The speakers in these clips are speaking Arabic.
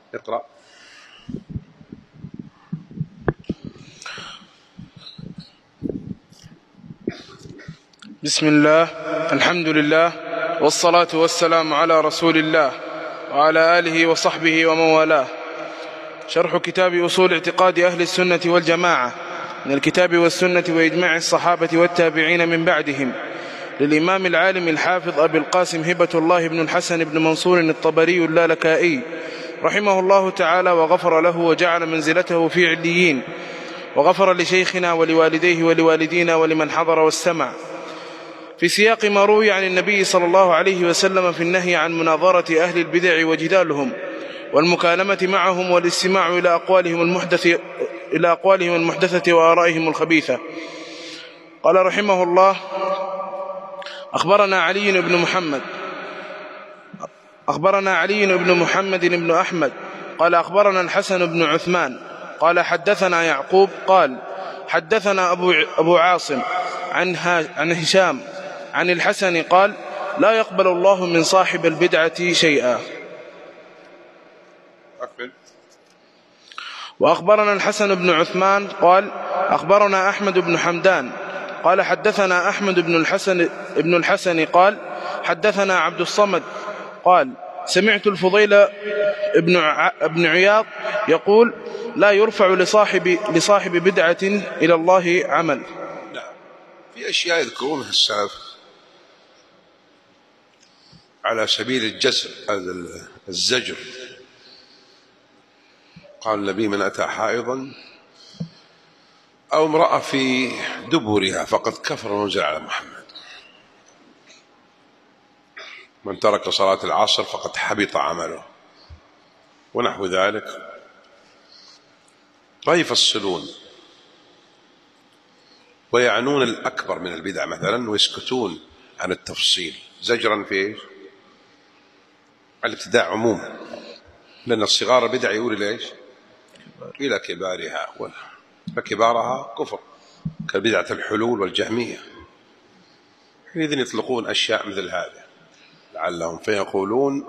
اقرأ. بسم الله، الحمد لله، والصلاة والسلام على رسول الله وعلى آله وصحبه ومن والاه. شرح كتاب أصول اعتقاد أهل السنة والجماعة من الكتاب والسنة وإجماع الصحابة والتابعين من بعدهم، للإمام العالم الحافظ أبي القاسم هبة الله بن الحسن بن منصور الطبري اللالكائي رحمه الله تعالى، وغفر له وجعل منزلته في عليين، وغفر لشيخنا ولوالديه ولوالدينا ولمن حضر واستمع، في سياق ما روي عن النبي صلى الله عليه وسلم في النهي عن مناظرة أهل البدع وجدالهم والمكالمة معهم والاستماع إلى أقوالهم المحدثة وآرائهم الخبيثة. قال رحمه الله: أخبرنا علي بن محمد بن أحمد قال أخبرنا الحسن بن عثمان قال حدثنا يعقوب قال حدثنا أبو عاصم عن هشام عن الحسن قال: لا يقبل الله من صاحب البدعة شيئا. وأخبرنا الحسن بن عثمان قال أخبرنا أحمد بن حمدان قال حدثنا أحمد بن الحسن قال حدثنا عبد الصمد قال: سمعت الفضيل بن عياض يقول: لا يرفع لصاحب بدعة إلى الله عمل. نعم، في أشياء يذكرونها السلف على سبيل الجزر، الزجر. قال النبي: من أتى حائضا أو امرأة في دبرها فقد كفر ونزل على محمد. من ترك صلاة العصر فقد حبط عمله، ونحو ذلك. ويفصلون ويعنون الأكبر من البدع مثلا ويسكتون عن التفصيل زجرا في إيش؟ الابتداع عموما، لأن الصغار بدع يقول إلى إيش؟ إلى كبارها، فكبارها كفر، كبدعة الحلول والجهمية. حينئذ يطلقون أشياء مثل هذا لعلهم فيقولون: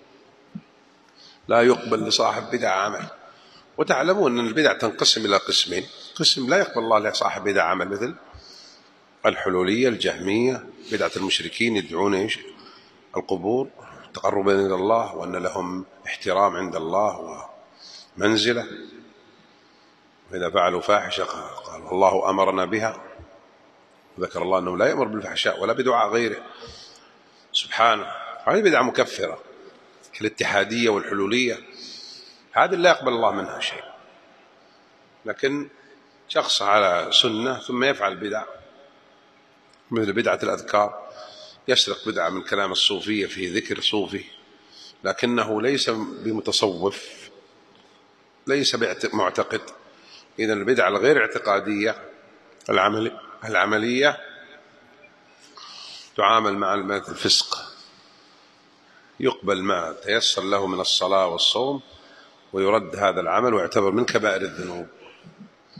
لا يقبل لصاحب بدعة عمل. وتعلمون أن البدع تنقسم إلى قسمين: قسم لا يقبل الله لصاحب بدعة عمل، مثل الحلولية الجهمية، بدعة المشركين يدعون إيش؟ القبور تقربا إلى الله، وأن لهم احترام عند الله ومنزلة، وإذا فعلوا فاحشة قال الله أمرنا بها، وذكر الله أنه لا يأمر بالفحشاء ولا بدعاء غيره سبحانه. هذه بدعة مكفرة كالاتحادية والحلولية، هذه لا يقبل الله منها شيء. لكن شخص على سنة ثم يفعل بدع مثل بدعة الأذكار، يسرق بدعة من كلام الصوفية في ذكر صوفي، لكنه ليس بمتصوف، ليس معتقد. إذن البدعة الغير اعتقادية العملية تعامل مع الفسق، يقبل ما تيسر له من الصلاة والصوم، ويرد هذا العمل ويعتبر من كبائر الذنوب.